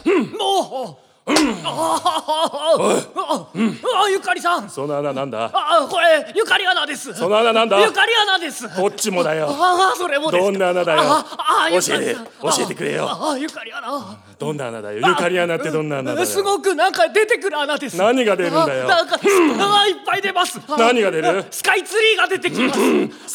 もうゆかりさん、 その穴なんだ。 これゆかり穴です。 その穴なんだ。 ゆかり穴です。 こっちもだよ。 それもですか。 どんな穴だよ。教えてくれよ。 ゆかり穴。 どんな穴だよ。ゆかり穴ってどんな穴だよ。 すごくなんか出てくる穴です。 何が出るんだよ。 なんかいっぱい出ます。 何が出る？ スカイツリーが出てきます。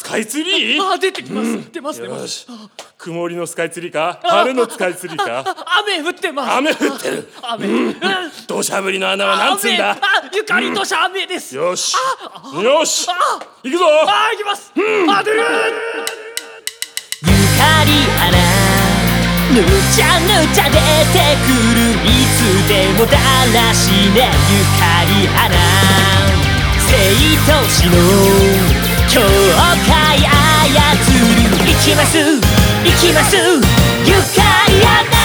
スカイツリー？ 出てきます。出ます。 よし。曇りのスカイツリーか？晴れのスカイツリーか？ 雨降ってます。 雨降ってる。土砂降りの穴はなんつんだ。 ゆかり土砂雨です。 よしよし、行くぞ。 行きます。出る。 ゆかり穴、ぬちゃぬちゃ出てくる、いつでもだらしね。ゆかり穴、生と死の境界操る。行きます行きます、ゆかり穴。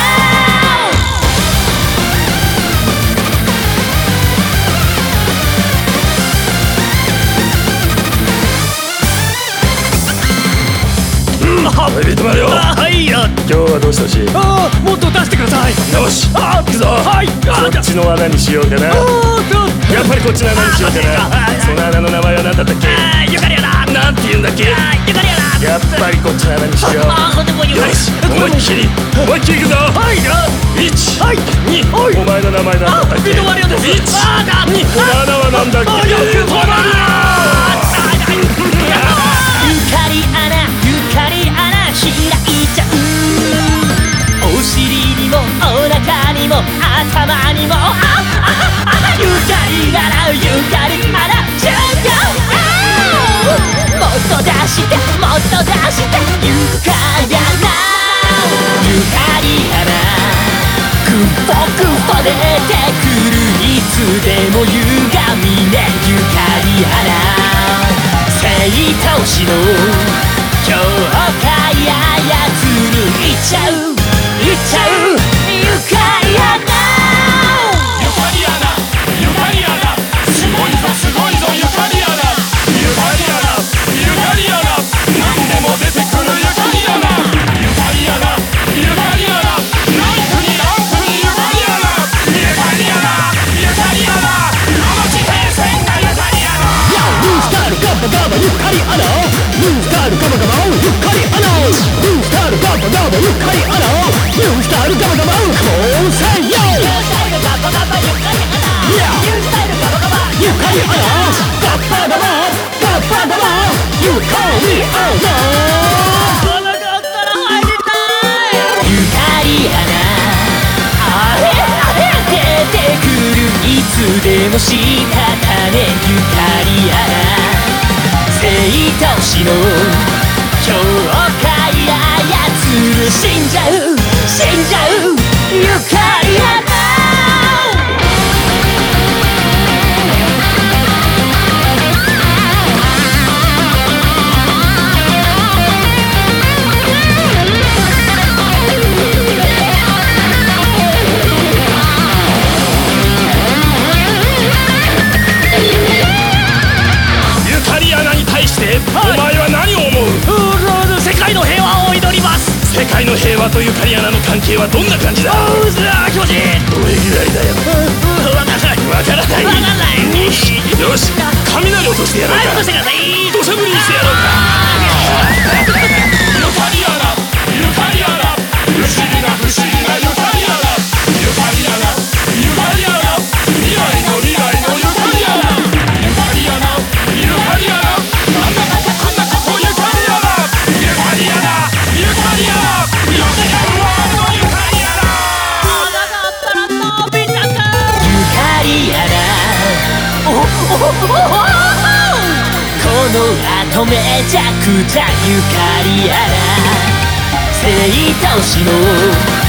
入れてまるよ。 はいよ。 今日はどうしてほしい？ もっと出してください。 よし、行くぞ。 はい。 こっちの穴にしようかな。やっぱりこっちの穴にしようかな。その穴の名前は何だったっけ？ ゆかり穴。 なんて言うんだっけ？ ゆかり穴。 やっぱりこっちの穴にしよう。よし、思いっきりいくぞ。 はい。 1、 はい。 2、お前の名前なんだったっけ？ ビドワリオです。 1、2、この穴はなんだっけ？ よく止まるな。 ゆかり穴、ゆかり穴開いちゃう。お尻にもお腹にも頭にもゆかり穴、ゆかり穴チューゴー。もっと出してもっと出してゆかり穴、ゆかり穴、グッポグッポ出てくる、いつでも歪みね。ゆかり穴、生と死の境界操る。いっちゃういっちゃう、ゆかり穴。 ゆかり穴、ゆかり穴、すごいぞすごいぞゆかり穴、ゆかり穴、ゆかり穴、何でも出てくるゆかり穴、ゆかり穴、ゆかり穴、何区に何区にゆかり穴、ゆかり穴、ゆかり穴、あの地平線がゆかり穴。 ニュースタイルガバガバゆかり穴、ニュースタイルガバガバゆかり穴、ニュースタイルガバガバゆかり穴、ニュースタイルガバガバ混戦よ。 ニュースタイルガバガバゆかり穴、ニュースタイルガバガバゆかり穴、ガバガバガバガバゆかり穴。 ゆかり穴、出てくる、いつでも仕方ね。ゆかり穴、生と死の境界操る。死んじゃう死んじゃうゆかり穴。 ゆかり穴に対してお前は何を思う？ 世界の平和を祈ります。 世界の平和とゆかり穴の関係はどんな感じだ？ 気持ちいい。 どれぐらいだよ。 わからない。 わからない。 わからない。 よし、雷落としてやろうか。 落としてください。 土砂降りにしてやろうか。 ゆかり穴、ゆかり穴、不思議な不思議なゆかり穴、ゆかり穴、ゆかり穴、未来の未来のゆかり穴、ゆかり穴、ゆかり穴、なんだかこんなことゆかり穴、ゆかり穴、ゆかり穴、よせやるワールドゆかり穴。 ゆかり穴、この後めちゃくちゃゆかり穴、生と死の